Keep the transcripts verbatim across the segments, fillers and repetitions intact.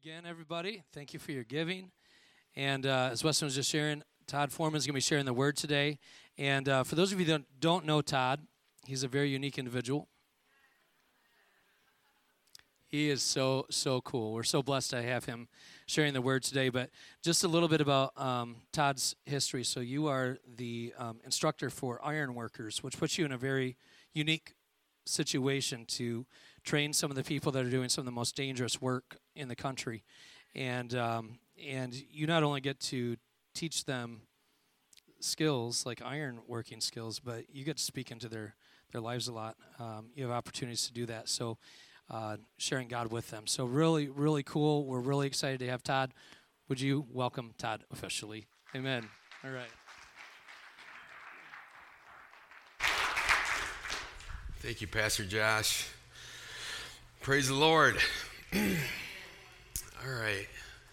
again, everybody. Thank you for your giving. And uh, as Weston was just sharing, Todd Foreman is going to be sharing the word today. And uh, for those of you that don't know Todd, he's a very unique individual. He is so, so cool. We're so blessed to have him sharing the word today. But just a little bit about um, Todd's history. So you are the um, instructor for iron workers, which puts you in a very unique situation to train some of the people that are doing some of the most dangerous work in the country. And um, and you not only get to teach them skills, like iron working skills, but you get to speak into their, their lives a lot. Um, you have opportunities to do that. So uh, sharing God with them. So really, really cool. We're really excited to have Todd. Would you welcome Todd officially? Amen. All right. Thank you, Pastor Josh. Praise the Lord. All right.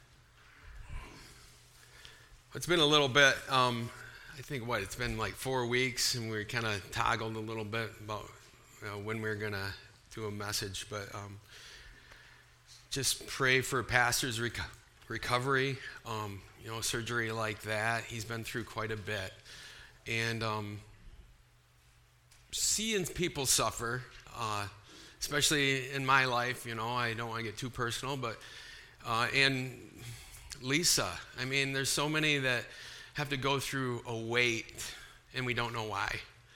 It's been a little bit, um, I think, what, it's been like four weeks, and we kind of toggled a little bit about you know, when we we're going to do a message. But um, just pray for Pastor's reco- recovery, um, you know, surgery like that. He's been through quite a bit. And um, seeing people suffer, uh, especially in my life, you know, I don't want to get too personal, but, uh, and Lisa, I mean, there's so many that have to go through a wait, and we don't know why.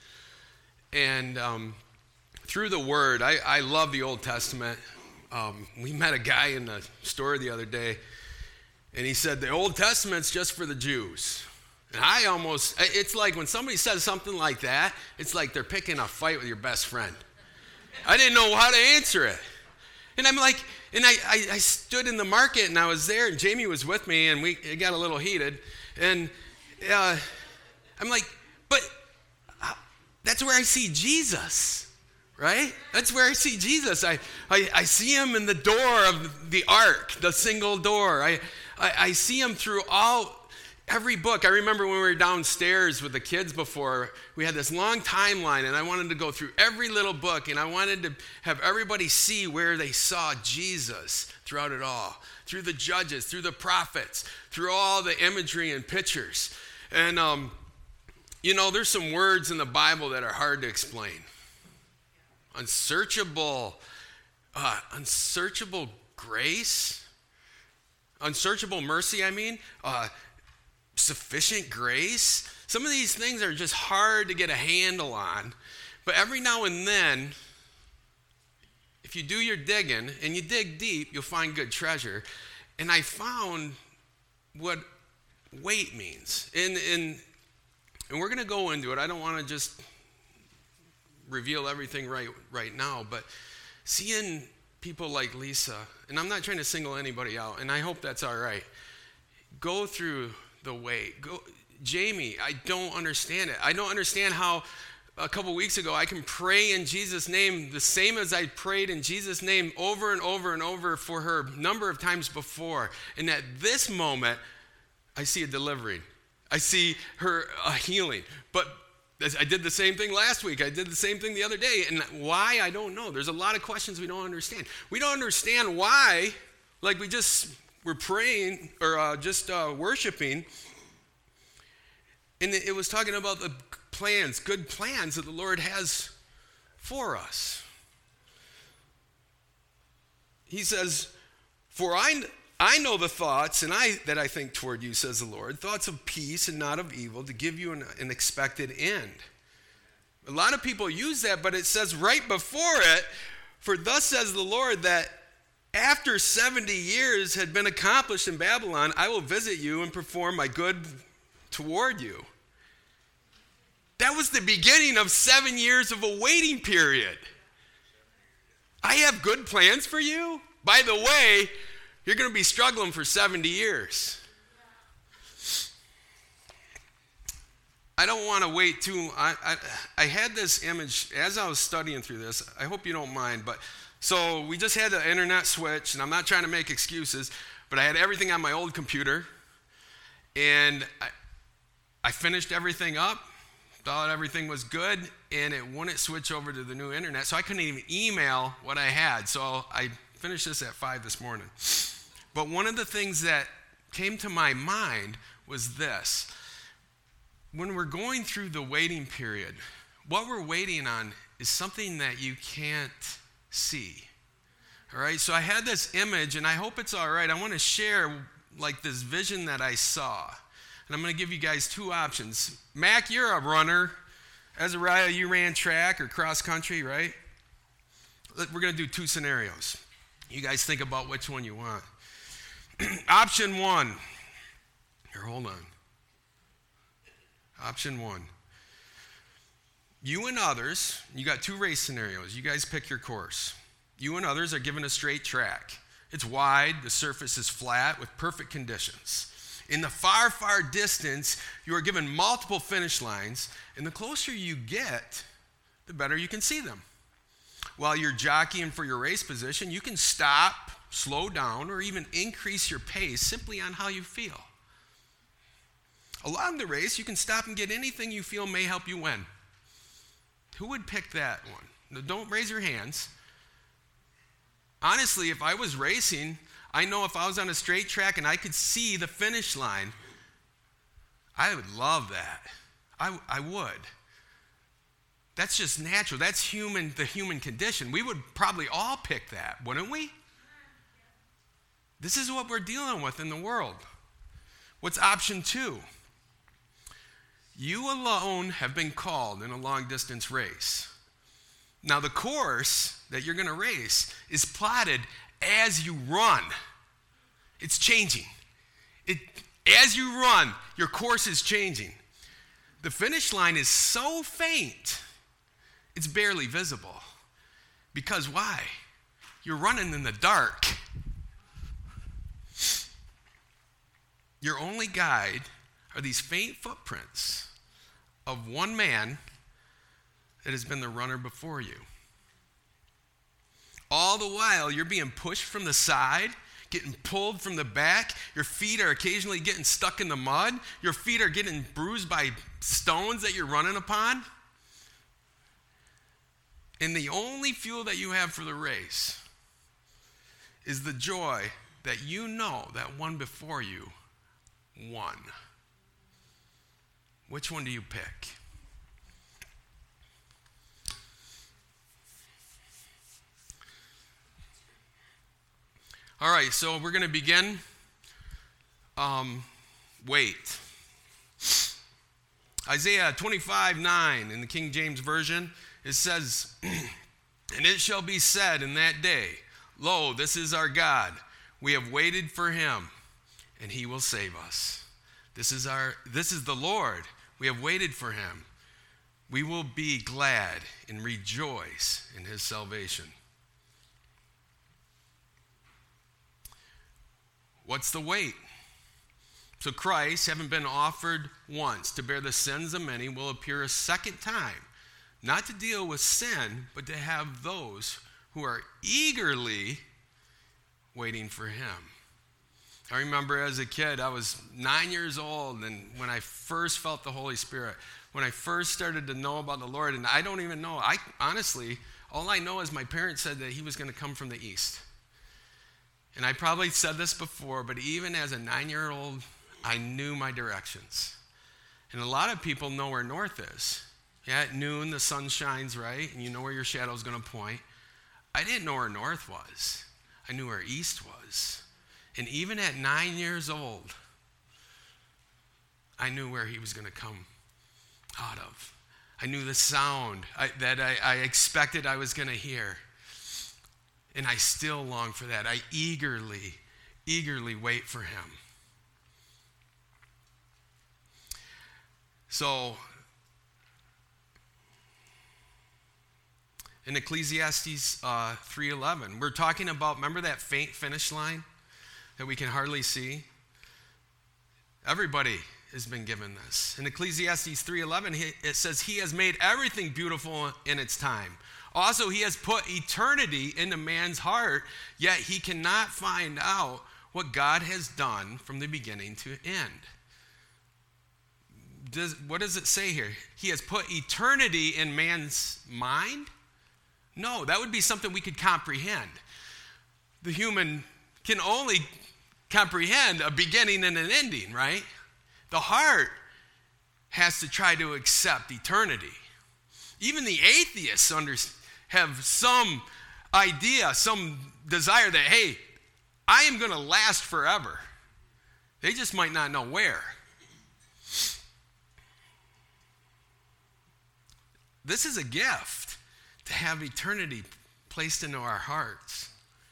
And um, through the Word, I, I love the Old Testament. Um, we met a guy in the store the other day, and he said, the Old Testament's just for the Jews. And I almost, it's like when somebody says something like that, it's like they're picking a fight with your best friend. I didn't know how to answer it. And I'm like, and I, I, I stood in the market, and I was there, and Jamie was with me, and we it got a little heated. And uh, I'm like, but uh, that's where I see Jesus, right? That's where I see Jesus. I, I, I see him in the door of the ark, the single door. I, I, I see him through all Every book. I remember when we were downstairs with the kids before, we had this long timeline, and I wanted to go through every little book, and I wanted to have everybody see where they saw Jesus throughout it all, through the judges, through the prophets, through all the imagery and pictures. And, um, you know, there's some words in the Bible that are hard to explain. Unsearchable, uh, unsearchable grace, unsearchable mercy, I mean, uh, sufficient grace. Some of these things are just hard to get a handle on. But every now and then, if you do your digging and you dig deep, you'll find good treasure. And I found what wait means. And, and, and we're going to go into it. I don't want to just reveal everything right, right now. But seeing people like Lisa, and I'm not trying to single anybody out, and I hope that's all right, go through the wait. Go, Jamie, I don't understand it. I don't understand how a couple weeks ago I can pray in Jesus' name the same as I prayed in Jesus' name over and over and over for her a number of times before. And at this moment, I see a delivery. I see her a healing. But I did the same thing last week. I did the same thing the other day. And why, I don't know. There's a lot of questions we don't understand. We don't understand why, like we just We're praying or uh, just uh, worshiping, and it was talking about the plans, good plans that the Lord has for us. He says, "For I, I know the thoughts and I that I think toward you," says the Lord, "thoughts of peace and not of evil, to give you an, an expected end." A lot of people use that, but it says right before it, "For thus says the Lord that after seventy years had been accomplished in Babylon, I will visit you and perform my good toward you." That was the beginning of seven years of a waiting period. I have good plans for you. By the way, you're going to be struggling for seventy years. I don't want to wait too. I, I, I had this image as I was studying through this. I hope you don't mind, but so we just had the internet switch, and I'm not trying to make excuses, but I had everything on my old computer, and I, I finished everything up, thought everything was good, and it wouldn't switch over to the new internet, so I couldn't even email what I had. So I finished this at five this morning. But one of the things that came to my mind was this. When we're going through the waiting period, what we're waiting on is something that you can't see. All right, so I had this image, and I hope it's all right. I want to share like this vision that I saw. And I'm going to give you guys two options. Mac, you're a runner. Azariah, you ran track or cross country, right? We're going to do two scenarios. You guys think about which one you want. Option one. Here, hold on. Option one. You and others, you got two race scenarios. You guys pick your course. You and others are given a straight track. It's wide, the surface is flat with perfect conditions. In the far, far distance, you are given multiple finish lines, and the closer you get, the better you can see them. While you're jockeying for your race position, you can stop, slow down, or even increase your pace simply on how you feel. Along the race, you can stop and get anything you feel may help you win. Who would pick that one? Now, don't raise your hands. Honestly, if I was racing, I know if I was on a straight track and I could see the finish line, I would love that. I, I would. That's just natural. That's human, the human condition. We would probably all pick that, wouldn't we? This is what we're dealing with in the world. What's option two? You alone have been called in a long-distance race. Now, the course that you're going to race is plotted as you run. It's changing. It, as you run, your course is changing. The finish line is so faint, it's barely visible. Because why? You're running in the dark. Your only guide are these faint footprints of one man that has been the runner before you. All the while, you're being pushed from the side, getting pulled from the back. Your feet are occasionally getting stuck in the mud. Your feet are getting bruised by stones that you're running upon. And the only fuel that you have for the race is the joy that you know that one before you won. Which one do you pick? All right, so we're going to begin. Um, wait. Isaiah twenty-five nine in the King James Version, it says, "And it shall be said in that day, Lo, this is our God. We have waited for him, and he will save us. This is our. This is the Lord. We have waited for him. We will be glad and rejoice in his salvation." What's the wait? So Christ, having been offered once to bear the sins of many, will appear a second time, not to deal with sin, but to have those who are eagerly waiting for him. I remember as a kid, I was nine years old, and when I first felt the Holy Spirit, when I first started to know about the Lord, and I don't even know, I honestly, all I know is my parents said that he was going to come from the east. And I probably said this before, but even as a nine-year-old, I knew my directions. And a lot of people know where north is. Yeah, at noon, the sun shines right, and you know where your shadow's going to point. I didn't know where north was. I knew where east was. And even at nine years old, I knew where he was going to come out of. I knew the sound I, that I, I expected I was going to hear. And I still long for that. I eagerly, eagerly wait for him. So, in Ecclesiastes uh, three eleven, we're talking about, remember that faint finish line that we can hardly see? Everybody has been given this. In Ecclesiastes three eleven, it says, "He has made everything beautiful in its time. Also, he has put eternity into man's heart, yet he cannot find out what God has done from the beginning to end." Does, what does it say here? He has put eternity in man's mind? No, that would be something we could comprehend. The human can only comprehend a beginning and an ending, right? The heart has to try to accept eternity. Even the atheists under, have some idea, some desire that, hey, I am going to last forever. They just might not know where. This is a gift to have eternity placed into our hearts.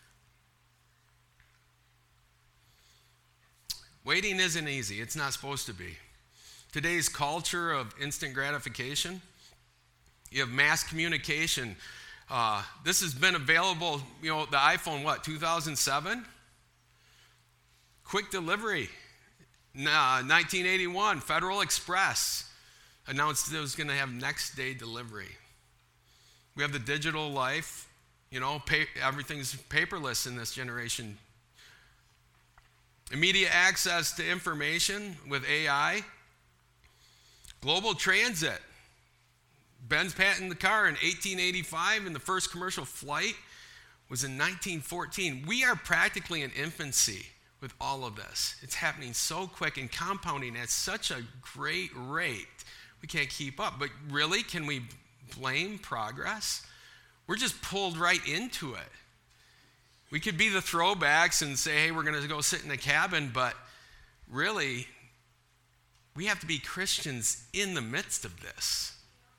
Waiting isn't easy. It's not supposed to be. Today's culture of instant gratification, you have mass communication. Uh, this has been available, you know, the iPhone, what, two thousand seven? Quick delivery. Nah, nineteen eighty-one, Federal Express announced it was going to have next day delivery. We have the digital life. You know, pay, everything's paperless in this generation. Immediate access to information with A I. Global transit. Ben's patented the car in eighteen eighty-five, and the first commercial flight was in nineteen fourteen. We are practically in infancy with all of this. It's happening so quick and compounding at such a great rate. We can't keep up. But really, can we blame progress? We're just pulled right into it. We could be the throwbacks and say, hey, we're going to go sit in a cabin, but really, we have to be Christians in the midst of this.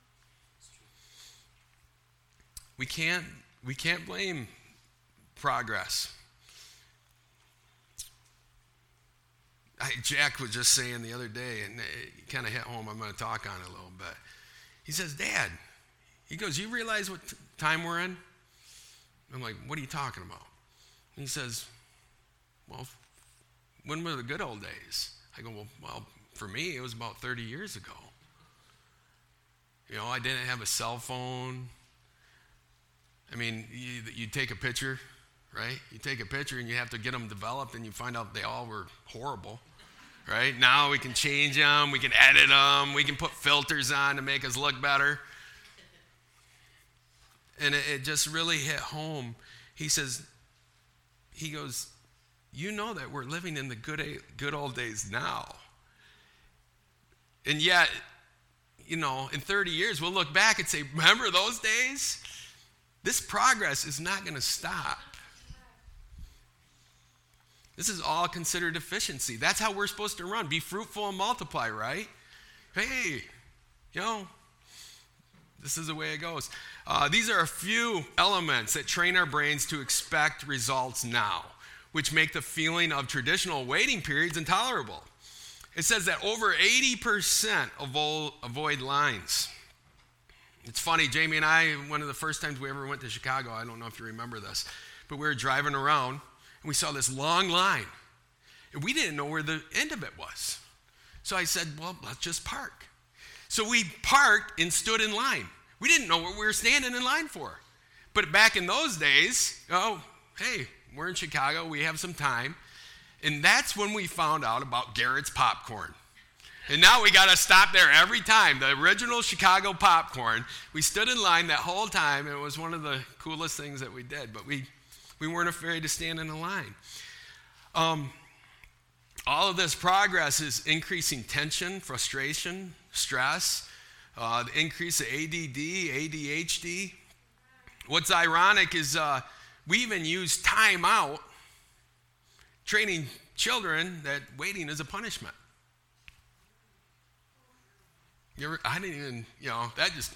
We can't, we can't blame progress. I, Jack was just saying the other day, and it kind of hit home, I'm going to talk on it a little bit. He says, Dad, he goes, you realize what t- time we're in? I'm like, what are you talking about? And he says, well, when were the good old days? I go, well, well, for me, it was about thirty years ago. You know, I didn't have a cell phone. I mean, you, you take a picture, right? You take a picture and you have to get them developed, and you find out they all were horrible, right? Now we can change them, we can edit them, we can put filters on to make us look better. And it, it just really hit home. He says, he goes, you know that we're living in the good, good old days now. And yet, you know, in thirty years, we'll look back and say, remember those days? This progress is not going to stop. This is all considered efficiency. That's how we're supposed to run. Be fruitful and multiply, right? Hey, you know, this is the way it goes. Uh, these are a few elements that train our brains to expect results now, which make the feeling of traditional waiting periods intolerable. It says that over eighty percent avoid lines. It's funny, Jamie and I, one of the first times we ever went to Chicago, I don't know if you remember this, but we were driving around and we saw this long line, and we didn't know where the end of it was. So I said, well, let's just park. So we parked and stood in line. We didn't know what we were standing in line for. But back in those days, oh, hey, we're in Chicago, we have some time. And that's when we found out about Garrett's popcorn. And now we got to stop there every time. The original Chicago popcorn. We stood in line that whole time, and it was one of the coolest things that we did. But we, we weren't afraid to stand in a line. Um, all of this progress is increasing tension, frustration, stress, uh, the increase of A D D, A D H D. What's ironic is uh, we even use time out training children that waiting is a punishment. You ever, I didn't even, you know, that just,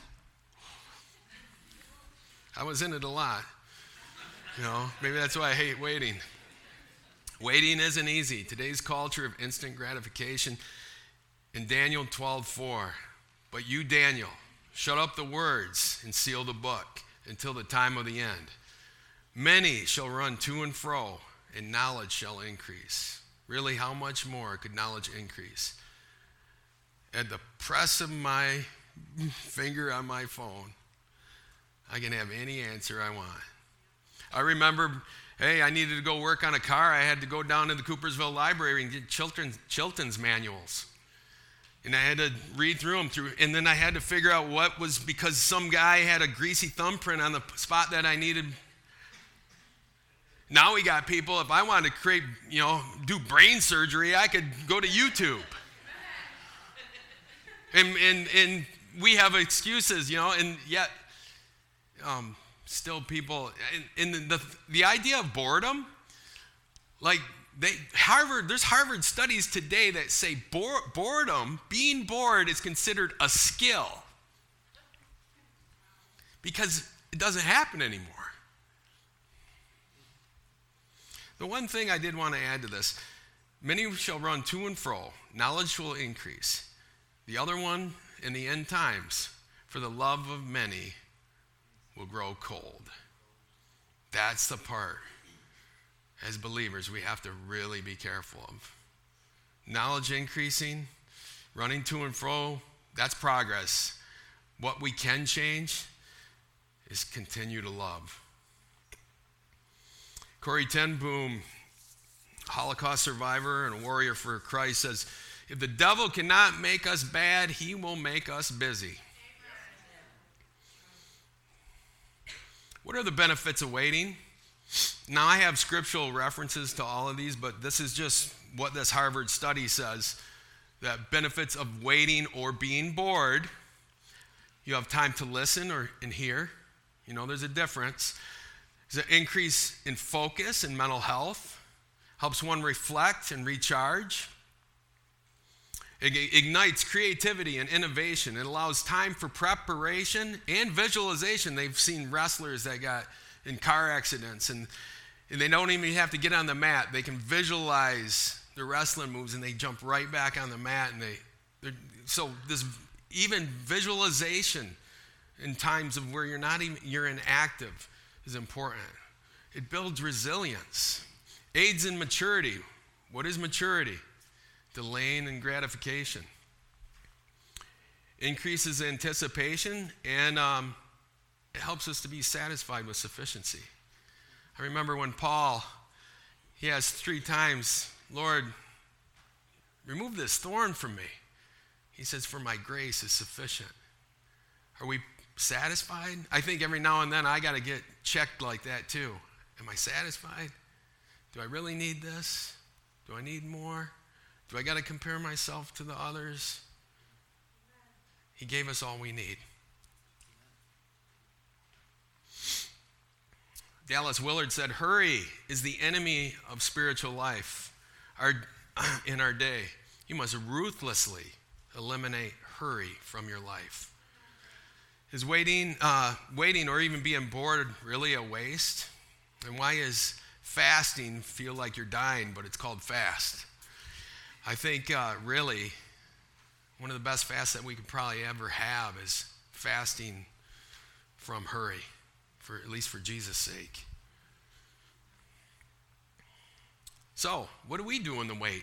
I was in it a lot. You know, maybe that's why I hate waiting. Waiting isn't easy. Today's culture of instant gratification. In Daniel twelve four, but you, Daniel, shut up the words and seal the book until the time of the end. Many shall run to and fro, and knowledge shall increase. Really, how much more could knowledge increase? At the press of my finger on my phone, I can have any answer I want. I remember, hey, I needed to go work on a car. I had to go down to the Coopersville Library and get Chilton's, Chilton's manuals. And I had to read through them through, and then I had to figure out what was, because some guy had a greasy thumbprint on the spot that I needed. Now we got people, if I wanted to create, you know, do brain surgery, I could go to YouTube. And, and, and we have excuses, you know, and yet um, still people, and, and the, the idea of boredom, like they, Harvard, there's Harvard studies today that say bore, boredom, being bored is considered a skill because it doesn't happen anymore. The one thing I did want to add to this, many shall run to and fro, knowledge will increase. The other one, in the end times, for the love of many will grow cold. That's the part, as believers, we have to really be careful of. Knowledge increasing, running to and fro, that's progress. What we can change is continue to love. Corrie ten Boom, Holocaust survivor and a warrior for Christ, says, if the devil cannot make us bad, he will make us busy. What are the benefits of waiting? Now, I have scriptural references to all of these, but this is just what this Harvard study says, that benefits of waiting or being bored. You have time to listen or and hear. You know, there's a difference. There's an increase in focus and mental health. Helps one reflect and recharge. It ignites creativity and innovation. It allows time for preparation and visualization. They've seen wrestlers that got in car accidents, and, and they don't even have to get on the mat. They can visualize their wrestling moves, and they jump right back on the mat. And they, so this even visualization in times of where you're not even you're inactive is important. It builds resilience, aids in maturity. What is maturity? Delaying and gratification. Increases anticipation, and um, it helps us to be satisfied with sufficiency. I remember when Paul, he asked three times, Lord, remove this thorn from me. He says, for my grace is sufficient. Are we satisfied? I think every now and then I got to get checked like that too. Am I satisfied? Do I really need this? Do I need more? Do I got to compare myself to the others? He gave us all we need. Dallas Willard said, hurry is the enemy of spiritual life. Our, in our day, you must ruthlessly eliminate hurry from your life. Is waiting, uh, waiting or even being bored really a waste? And why is fasting feel like you're dying, but it's called fast? I think uh, really one of the best fasts that we could probably ever have is fasting from hurry, for at least for Jesus' sake. So, what do we do in the wait?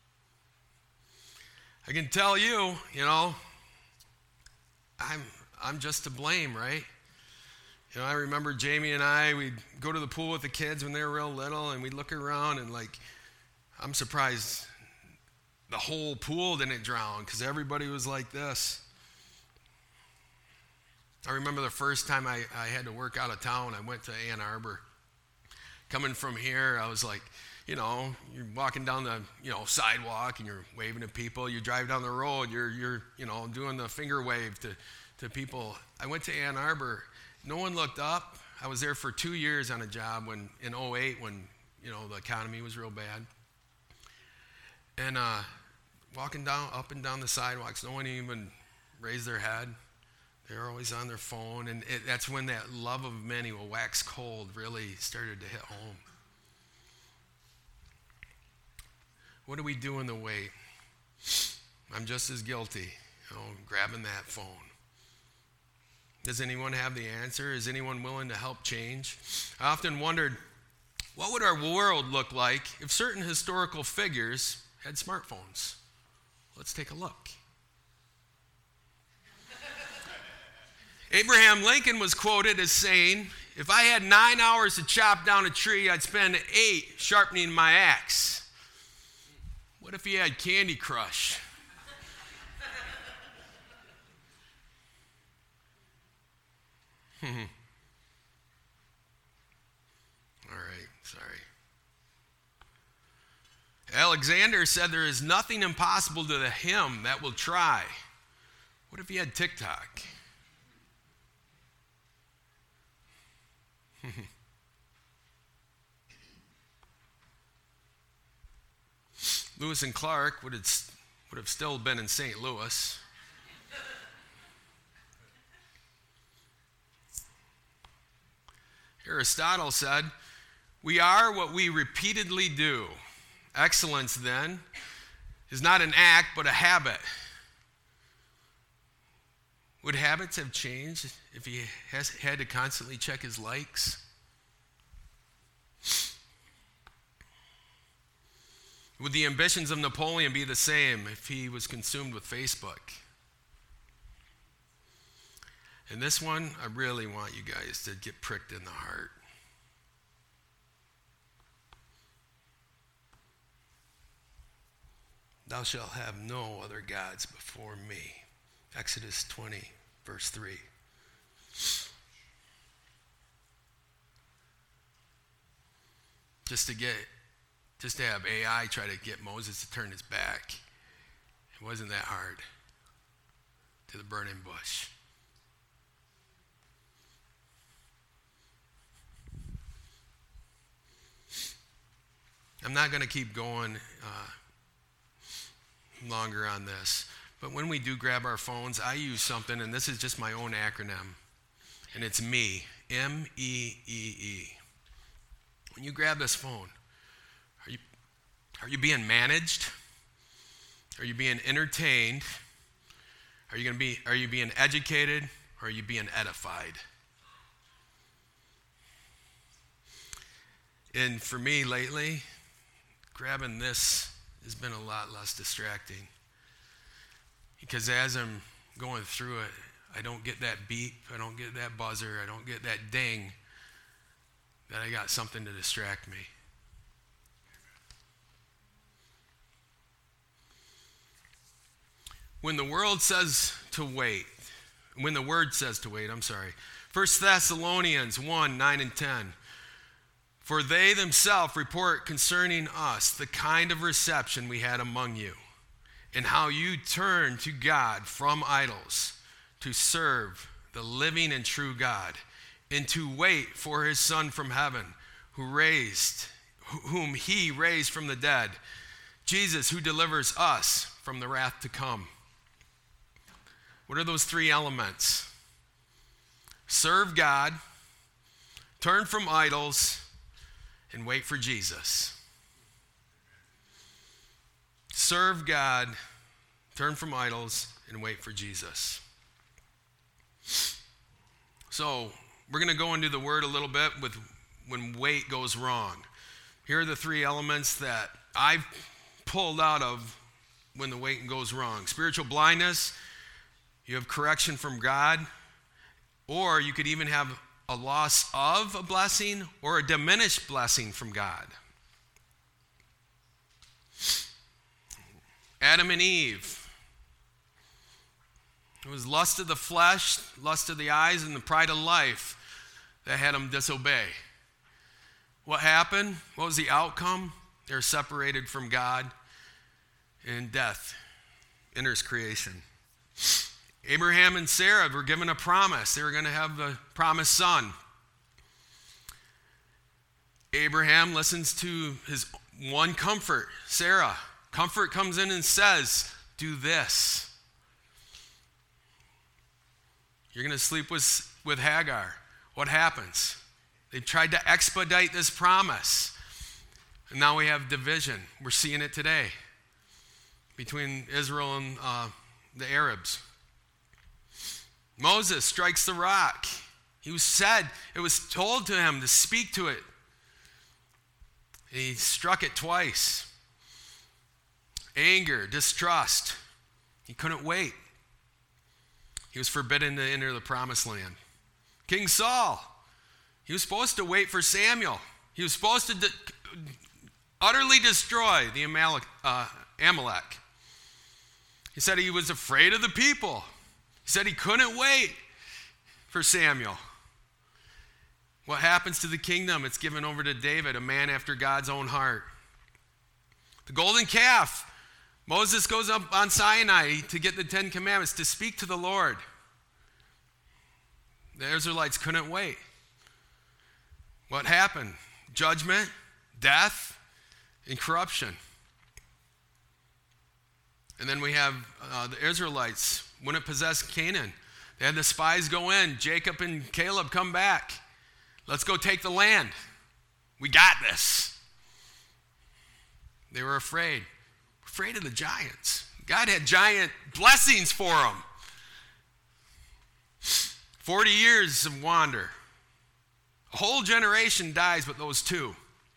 I can tell you, you know, I'm I'm just to blame, right? You know, I remember Jamie and I, we'd go to the pool with the kids when they were real little, and we'd look around and like, I'm surprised the whole pool didn't drown because everybody was like this. I remember the first time I, I had to work out of town, I went to Ann Arbor. Coming from here, I was like, you know, you're walking down the, you know, sidewalk and you're waving at people. You drive down the road, you're, you're, you know, doing the finger wave to, to people. I went to Ann Arbor. No one looked up. I was there for two years on a job when in oh eight when, you know, the economy was real bad. And uh, walking down, up and down the sidewalks, no one even raised their head. They were always on their phone. And it, that's when that love of many will wax cold really started to hit home. What do we do in the wait? I'm just as guilty, you know, grabbing that phone. Does anyone have the answer? Is anyone willing to help change? I often wondered, what would our world look like if certain historical figures had smartphones? Let's take a look. Abraham Lincoln was quoted as saying, if I had nine hours to chop down a tree, I'd spend eight sharpening my axe. What if he had Candy Crush? All right, sorry. Alexander said there is nothing impossible to him that will try. What if he had TikTok? Lewis and Clark would have, would have still been in Saint Louis. Aristotle said, "We are what we repeatedly do. Excellence, then, is not an act, but a habit." Would habits have changed if he has, had to constantly check his likes? Would the ambitions of Napoleon be the same if he was consumed with Facebook? And this one, I really want you guys to get pricked in the heart. Thou shalt have no other gods before me. Exodus twenty, verse three. Just to get, just to have A I try to get Moses to turn his back. It wasn't that hard. To the burning bush. I'm not going to keep going uh, longer on this. But when we do grab our phones, I use something, and this is just my own acronym, and it's ME, M E E E. When you grab this phone, are you, are you being managed? Are you being entertained? Are you going to be, are you being educated, or are you being edified? And for me lately, grabbing this has been a lot less distracting. Because as I'm going through it, I don't get that beep, I don't get that buzzer, I don't get that ding that I got something to distract me. When the world says to wait, when the word says to wait, I'm sorry. First Thessalonians one, nine and ten. For they themselves report concerning us the kind of reception we had among you, and how you turned to God from idols to serve the living and true God, and to wait for his Son from heaven, who raised, whom he raised from the dead, Jesus, who delivers us from the wrath to come. What are those three elements? Serve God, turn from idols, and wait for Jesus. Serve God, turn from idols, and wait for Jesus. So, we're going to go into the word a little bit with when wait goes wrong. Here are the three elements that I've pulled out of when the waiting goes wrong. Spiritual blindness, you have correction from God, or you could even have a loss of a blessing or a diminished blessing from God. Adam and Eve. It was lust of the flesh, lust of the eyes, and the pride of life that had them disobey. What happened? What was the outcome? They were separated from God, and death enters creation. Abraham and Sarah were given a promise. They were going to have the promised son. Abraham listens to his one comfort, Sarah. Comfort comes in and says, do this. You're going to sleep with, with Hagar. What happens? They tried to expedite this promise. And now we have division. We're seeing it today between Israel and uh, the Arabs. Moses strikes the rock. He was said, it was told to him to speak to it. He struck it twice. Anger, distrust. He couldn't wait. He was forbidden to enter the promised land. King Saul, he was supposed to wait for Samuel. He was supposed to de- utterly destroy the Amalek, uh, Amalek. He said he was afraid of the people. He said he couldn't wait for Samuel. What happens to the kingdom? It's given over to David, a man after God's own heart. The golden calf. Moses goes up on Sinai to get the Ten Commandments, to speak to the Lord. The Israelites couldn't wait. What happened? Judgment, death, and corruption. And then we have uh, the Israelites wouldn't possess Canaan. They had the spies go in. Jacob and Caleb come back. Let's go take the land. We got this. They were afraid. Afraid of the giants. God had giant blessings for them. Forty years of wander. A whole generation dies with those two.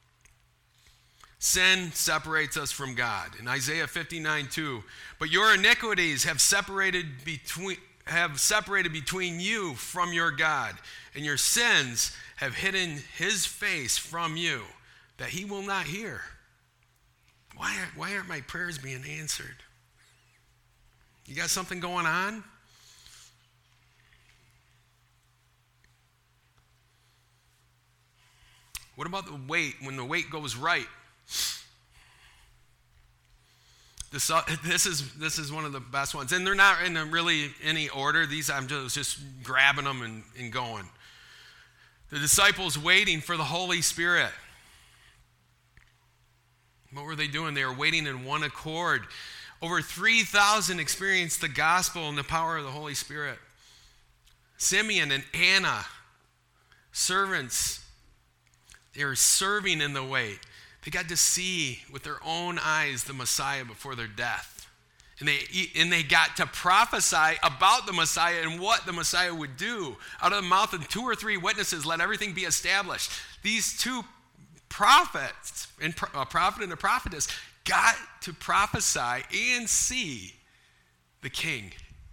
Sin separates us from God. In Isaiah fifty-nine two, but your iniquities have separated between have separated between you from your God, and your sins have hidden his face from you, that he will not hear. Why aren't, why aren't my prayers being answered? You got something going on? What about the weight, when the weight goes right? This, uh, this is this is one of the best ones. And they're not in a really any order. These I'm just, just grabbing them and, and going. The disciples waiting for the Holy Spirit. What were they doing? They were waiting in one accord. Over three thousand experienced the gospel and the power of the Holy Spirit. Simeon and Anna, servants, they were serving in the wait. They got to see with their own eyes the Messiah before their death. And they, and they got to prophesy about the Messiah and what the Messiah would do. Out of the mouth of two or three witnesses, let everything be established. These two prophets, and a prophet and a prophetess, got to prophesy and see the king.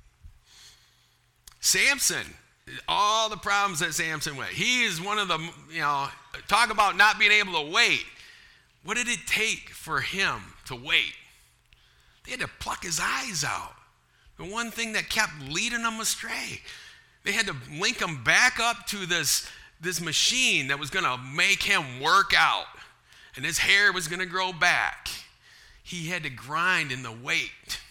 Samson, all the problems that Samson went. He is one of the, you know, talk about not being able to wait. What did it take for him to wait? They had to pluck his eyes out. The one thing that kept leading him astray. They had to link him back up to this, this machine that was going to make him work out. And his hair was going to grow back. He had to grind in the wait.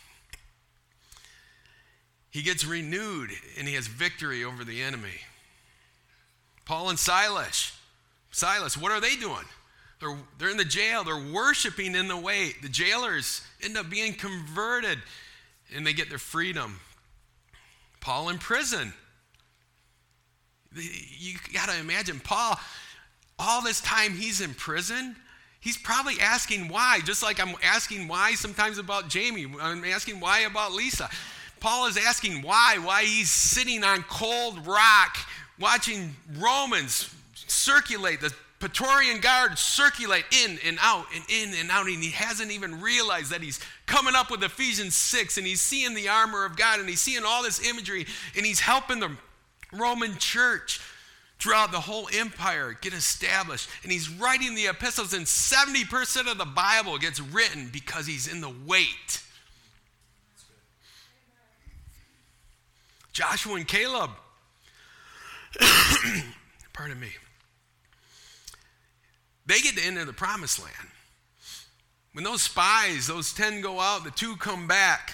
He gets renewed and he has victory over the enemy. Paul and Silas. Silas, what are they doing? They're, they're in the jail. They're worshiping in the wait. The jailers end up being converted and they get their freedom. Paul in prison. You got to imagine Paul, all this time he's in prison, he's probably asking why, just like I'm asking why sometimes about Jamie. I'm asking why about Lisa. Paul is asking why, why he's sitting on cold rock watching Romans circulate, the Praetorian Guard circulate in and out and in and out, and he hasn't even realized that he's coming up with Ephesians six, and he's seeing the armor of God, and he's seeing all this imagery, and he's helping the Roman church throughout the whole empire get established. And he's writing the epistles, and seventy percent of the Bible gets written because he's in the wait. Joshua and Caleb. Pardon me. They get to enter the promised land. When those spies, those ten go out, the two come back.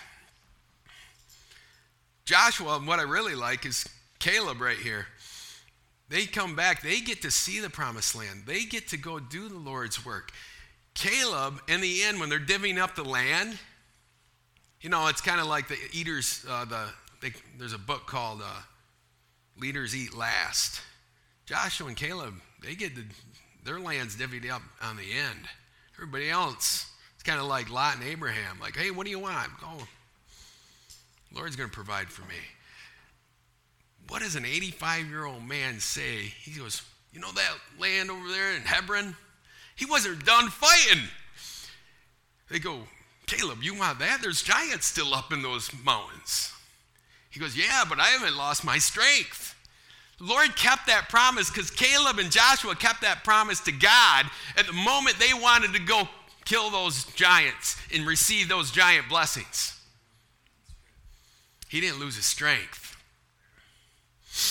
Joshua, what I really like is Caleb right here. They come back. They get to see the promised land. They get to go do the Lord's work. Caleb, in the end, when they're divvying up the land, you know, it's kind of like the eaters, uh, the they, there's a book called uh, Leaders Eat Last. Joshua and Caleb, they get the their land's divvied up on the end. Everybody else, it's kind of like Lot and Abraham. Like, hey, what do you want? Oh, Lord's going to provide for me. What does an eighty-five-year-old man say? He goes, you know that land over there in Hebron? He wasn't done fighting. They go, Caleb, you want that? There's giants still up in those mountains. He goes, yeah, but I haven't lost my strength. The Lord kept that promise because Caleb and Joshua kept that promise to God at the moment they wanted to go kill those giants and receive those giant blessings. He didn't lose his strength.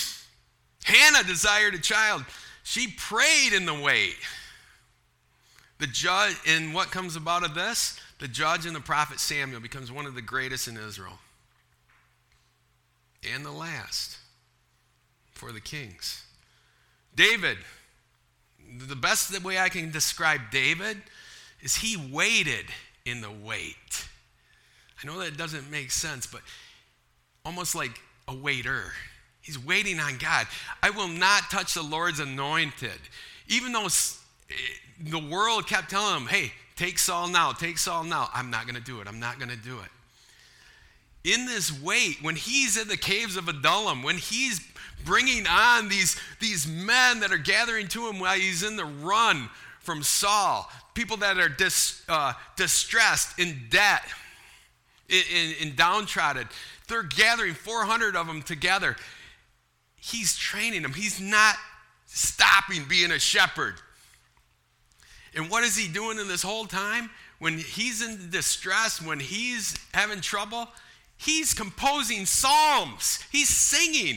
Hannah desired a child. She prayed in the wait. The judge, and what comes about of this? The judge and the prophet Samuel becomes one of the greatest in Israel. And the last for the kings. David, the best way I can describe David is he waited in the wait. I know that doesn't make sense, but almost like a waiter. He's waiting on God. I will not touch the Lord's anointed. Even though the world kept telling him, hey, take Saul now, take Saul now. I'm not going to do it. I'm not going to do it. In this wait, when he's in the caves of Adullam, when he's bringing on these, these men that are gathering to him while he's in the run from Saul, people that are dis, uh, distressed, in debt, in, in, in downtrodden, they're gathering four hundred of them together. He's training them. He's not stopping being a shepherd. And what is he doing in this whole time? When he's in distress, when he's having trouble, he's composing psalms. He's singing.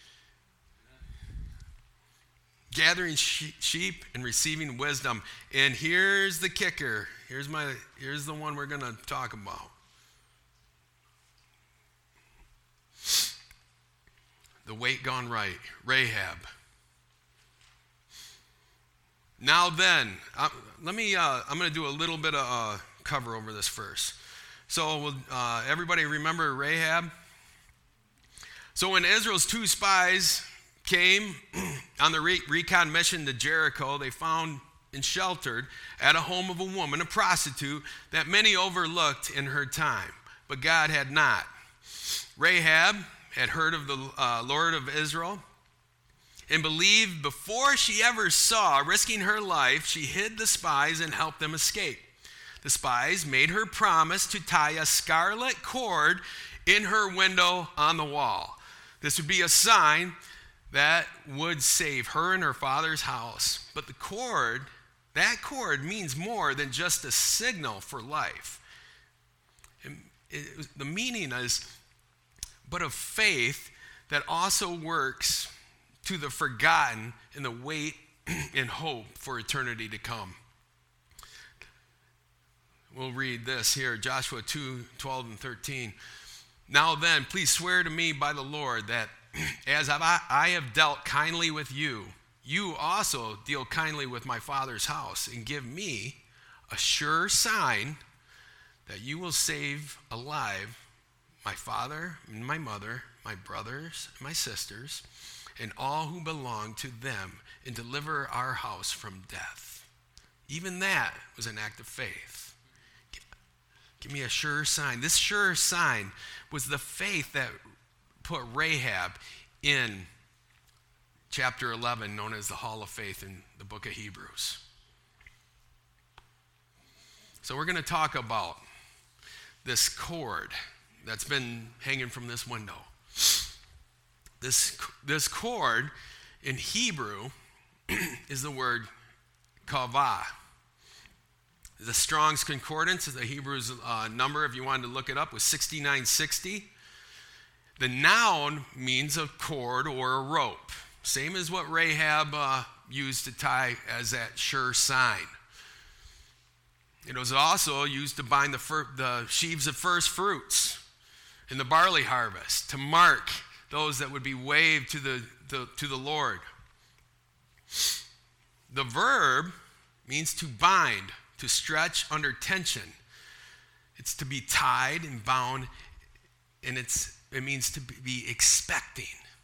Gathering sheep and receiving wisdom. And here's the kicker. Here's my here's the one we're going to talk about. The wait gone right. Rahab. Now then, uh, let me, uh, I'm going to do a little bit of uh, cover over this first. So uh, everybody remember Rahab? So when Israel's two spies came on the re- recon mission to Jericho, they found and sheltered at a home of a woman, a prostitute, that many overlooked in her time, but God had not. Rahab had heard of the uh, Lord of Israel and believed before she ever saw, risking her life, she hid the spies and helped them escape. The spies made her promise to tie a scarlet cord in her window on the wall. This would be a sign that would save her and her father's house. But the cord, that cord means more than just a signal for life. It, it, the meaning is, but of faith that also works to the forgotten in the wait and hope for eternity to come. We'll read this here, Joshua two, twelve and thirteen. Now then, please swear to me by the Lord that as I, I have dealt kindly with you, you also deal kindly with my father's house, and give me a sure sign that you will save alive my father and my mother, my brothers and my sisters, and all who belong to them, and deliver our house from death. Even that was an act of faith. Give me a sure sign. This sure sign was the faith that put Rahab in chapter eleven, known as the Hall of Faith in the book of Hebrews. So we're going to talk about this cord that's been hanging from this window. This, this cord in Hebrew is the word kavah. The Strong's Concordance, the Hebrew's uh, number, if you wanted to look it up, was sixty-nine sixty. The noun means a cord or a rope, same as what Rahab uh, used to tie as that sure sign. It was also used to bind the, fir- the sheaves of first fruits in the barley harvest, to mark those that would be waved to the, the, to the Lord. The verb means to bind, to stretch under tension. It's to be tied and bound, and it's it means to be expecting.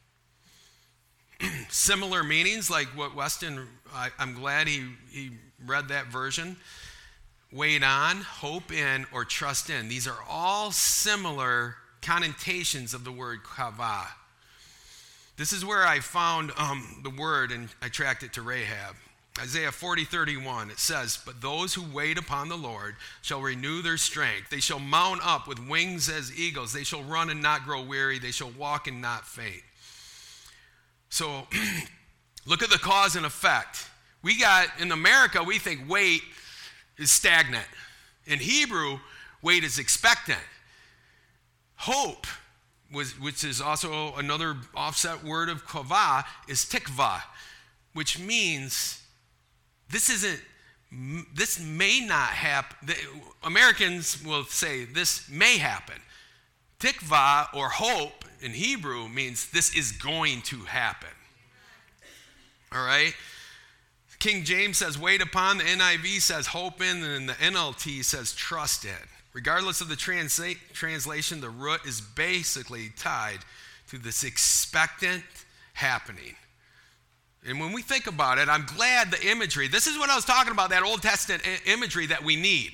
Similar meanings, like what Weston, I, I'm glad he, he read that version. Wait on, hope in, or trust in. These are all similar connotations of the word kavah. This is where I found um, the word, and I tracked it to Rahab. Isaiah forty thirty-one, it says, but those who wait upon the Lord shall renew their strength. They shall mount up with wings as eagles. They shall run and not grow weary. They shall walk and not faint. So look at the cause and effect. We got, in America, we think wait is stagnant. In Hebrew, wait is expectant. Hope, was, which is also another offset word of kavah, is tikvah, which means this isn't this may not happen. Americans will say this may happen. Tikvah, or hope in Hebrew, means this is going to happen. All right? King James says wait upon, the N I V says hope in, and the N L T says trust in. Regardless of the transla- translation, the root is basically tied to this expectant happening. And when we think about it, I'm glad the imagery, this is what I was talking about, that Old Testament I- imagery that we need.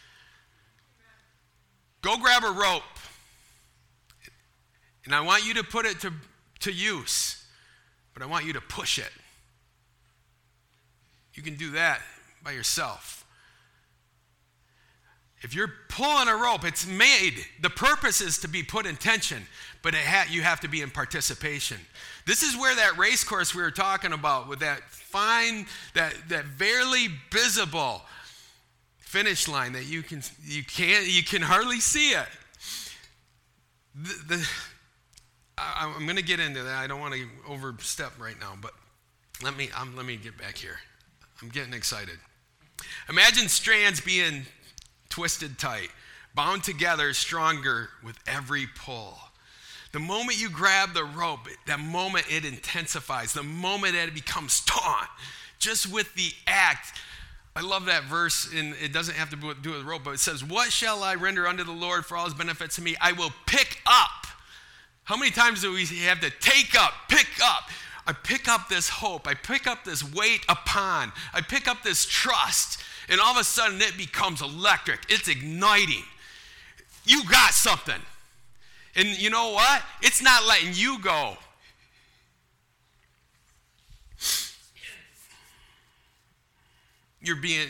Go grab a rope, and I want you to put it to, to use, but I want you to push it. You can do that by yourself. If you're pulling a rope, it's made. The purpose is to be put in tension, but it ha- you have to be in participation. This is where that race course we were talking about, with that fine, that, that barely visible finish line that you can you can't you can hardly see it. The, the, I, I'm going to get into that. I don't want to overstep right now, but let me um, let me get back here. I'm getting excited. Imagine strands being twisted tight, bound together stronger with every pull. The moment you grab the rope, that moment it intensifies. The moment it becomes taut, just with the act. I love that verse, and it doesn't have to do with the rope, but it says, what shall I render unto the Lord for all his benefits to me? I will pick up. How many times do we have to take up, pick up? I pick up this hope. I pick up this weight upon. I pick up this trust. And all of a sudden it becomes electric. It's igniting. You got something. And you know what? It's not letting you go. You're being,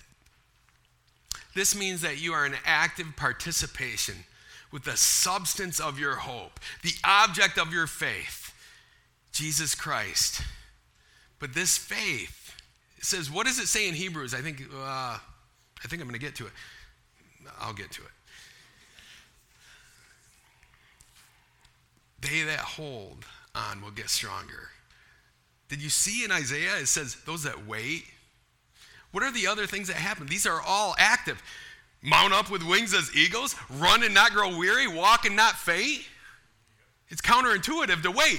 this means that you are in active participation with the substance of your hope, the object of your faith, Jesus Christ. But this faith, it says, what does it say in Hebrews? I think, uh, I think I'm going to get to it. I'll get to it. They that hold on will get stronger. Did you see in Isaiah, it says, those that wait? What are the other things that happen? These are all active. Mount up with wings as eagles, run and not grow weary, walk and not faint. It's counterintuitive to wait.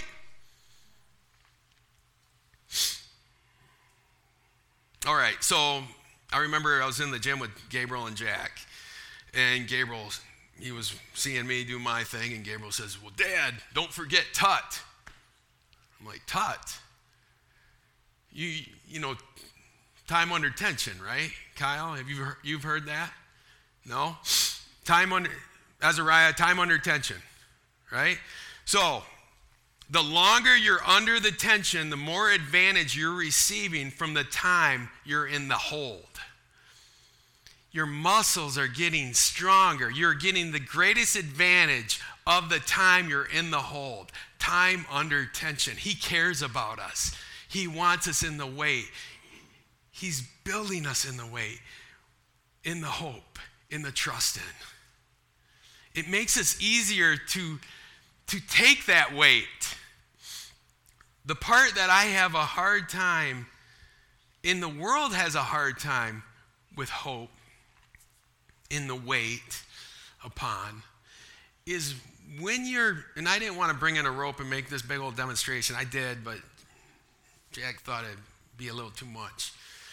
All right, so I remember I was in the gym with Gabriel and Jack, and Gabriel, he was seeing me do my thing, and Gabriel says, well, Dad, don't forget Tut. I'm like, Tut? You, you know, time under tension, right? Kyle, have you heard, you've heard that? No? Time under, Azariah, time under tension, right? So, the longer you're under the tension, the more advantage you're receiving from the time you're in the hold. Your muscles are getting stronger. You're getting the greatest advantage of the time you're in the hold. Time under tension. He cares about us. He wants us in the wait. He's building us in the wait, in the hope, in the trust in. It makes us easier to, to take that weight. The part that I have a hard time, in the world has a hard time with hope, in the wait upon, is when you're, and I didn't want to bring in a rope and make this big old demonstration. I did, but Jack thought it'd be a little too much.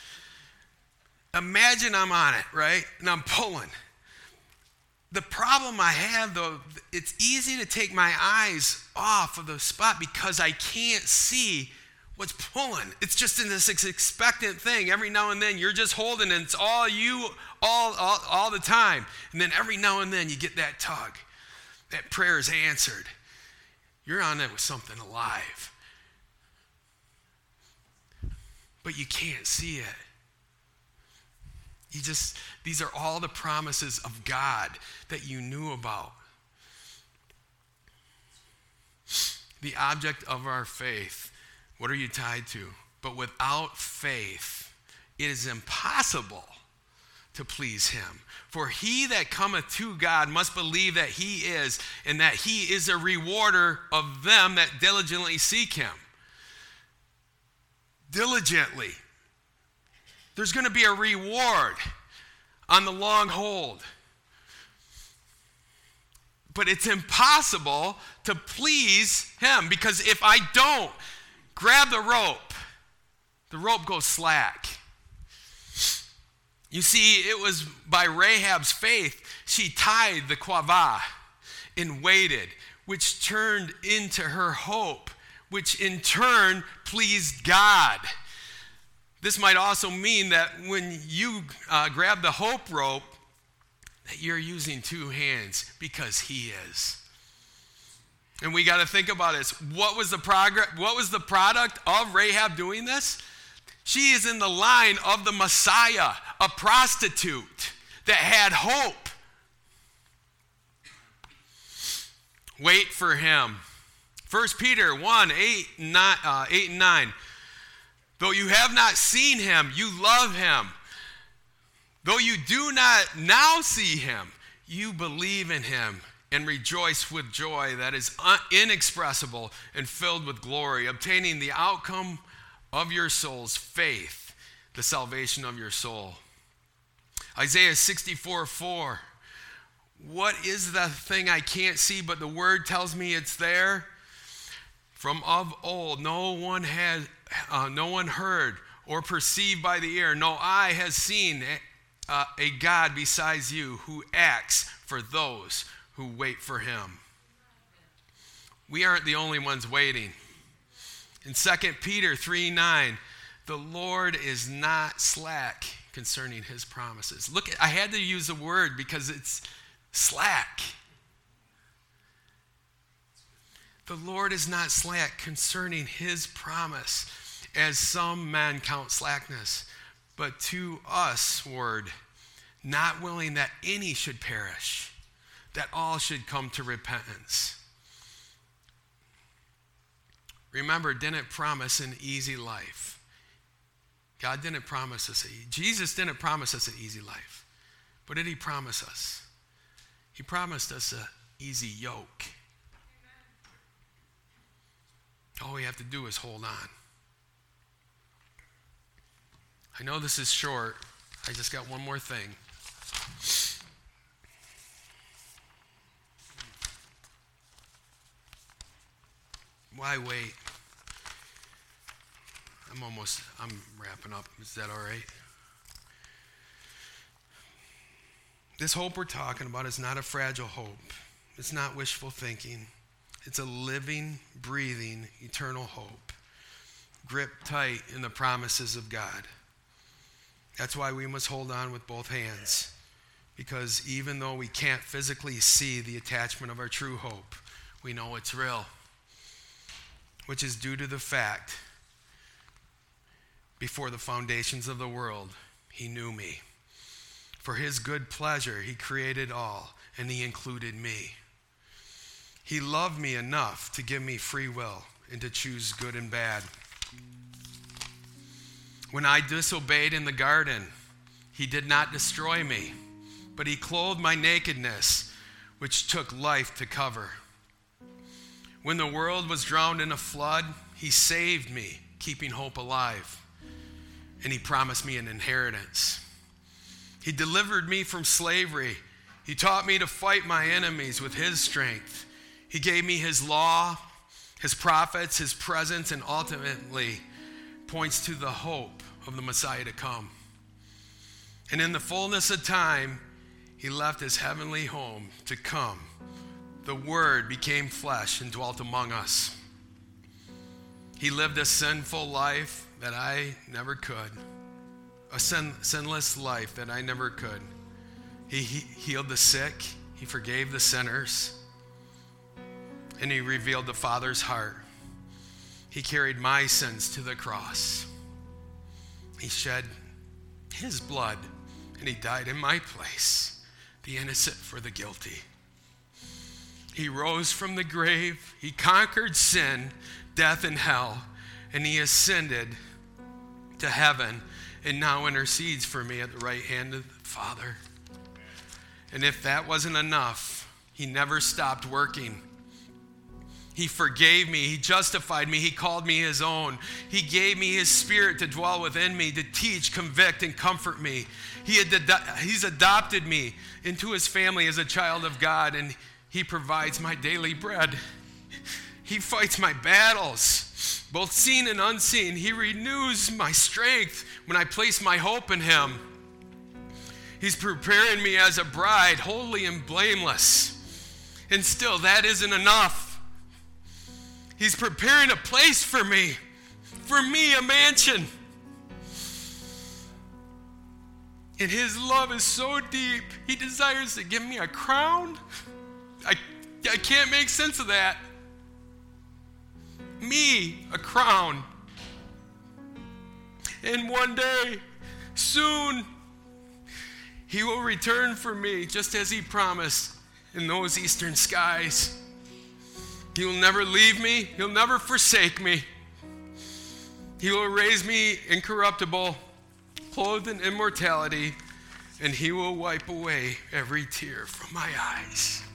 Imagine I'm on it, right? And I'm pulling. The problem I have, though, it's easy to take my eyes off of the spot because I can't see what's pulling. It's just in this expectant thing. Every now and then you're just holding and it's all you all, all, all the time. And then every now and then you get that tug. That prayer is answered. You're on it with something alive. But you can't see it. You just, these are all the promises of God that you knew about. The object of our faith, what are you tied to? But without faith, it is impossible to please him. For he that cometh to God must believe that he is, and that he is a rewarder of them that diligently seek him. Diligently. There's going to be a reward on the long hold. But it's impossible to please him, because if I don't grab the rope, the rope goes slack. You see, it was by Rahab's faith, she tied the quava and waited, which turned into her hope, which in turn pleased God. This might also mean that when you uh, grab the hope rope, that you're using two hands because he is. And we got to think about this. What was the progress? What was the product of Rahab doing this? She is in the line of the Messiah, a prostitute that had hope. Wait for him. First Peter one, eight, nine, uh, eight and nine. Though you have not seen him, you love him. Though you do not now see him, you believe in him and rejoice with joy that is inexpressible and filled with glory, obtaining the outcome of your soul's faith, the salvation of your soul. Isaiah sixty-four four. What is the thing I can't see, but the word tells me it's there? From of old, no one had, uh, no one heard or perceived by the ear, no eye has seen uh, a God besides you who acts for those who wait for him. We aren't the only ones waiting. In Second Peter three nine, the Lord is not slack concerning his promises. Look, I had to use the word because it's slack. The Lord is not slack concerning his promise, as some men count slackness, but to us, word, not willing that any should perish, that all should come to repentance. Remember, didn't promise an easy life. God didn't promise us, a, Jesus didn't promise us an easy life. What did he promise us? He promised us an easy yoke. All we have to do is hold on. I know this is short. I just got one more thing. Why wait? I'm almost, I'm wrapping up. Is that all right? This hope we're talking about is not a fragile hope. It's not wishful thinking. It's a living, breathing, eternal hope. Gripped tight in the promises of God. That's why we must hold on with both hands. Because even though we can't physically see the attachment of our true hope, we know it's real. Which is due to the fact, before the foundations of the world, he knew me. For his good pleasure, he created all, and he included me. He loved me enough to give me free will and to choose good and bad. When I disobeyed in the garden, he did not destroy me, but he clothed my nakedness, which took life to cover. When the world was drowned in a flood, he saved me, keeping hope alive. And he promised me an inheritance. He delivered me from slavery. He taught me to fight my enemies with his strength. He gave me his law, his prophets, his presence, and ultimately points to the hope of the Messiah to come. And in the fullness of time, he left his heavenly home to come. The Word became flesh and dwelt among us. He lived a sinful life that I never could. A sin, sinless life that I never could. He, he healed the sick. He forgave the sinners. And he revealed the Father's heart. He carried my sins to the cross. He shed his blood, and he died in my place, the innocent for the guilty. He rose from the grave. He conquered sin, death, and hell, and he ascended to heaven and now intercedes for me at the right hand of the Father. And if that wasn't enough, he never stopped working. He forgave me. He justified me. He called me his own. He gave me his spirit to dwell within me, to teach, convict, and comfort me. He had ad- he's adopted me into his family as a child of God, and he provides my daily bread. He fights my battles, both seen and unseen. He renews my strength when I place my hope in him. He's preparing me as a bride, holy and blameless. And still, that isn't enough. He's preparing a place for me, for me, a mansion. And his love is so deep, he desires to give me a crown. I, I can't make sense of that. Me, a crown. And one day, soon, he will return for me, just as he promised in those eastern skies. He will never leave me. He'll never forsake me. He will raise me incorruptible, clothed in immortality, and he will wipe away every tear from my eyes.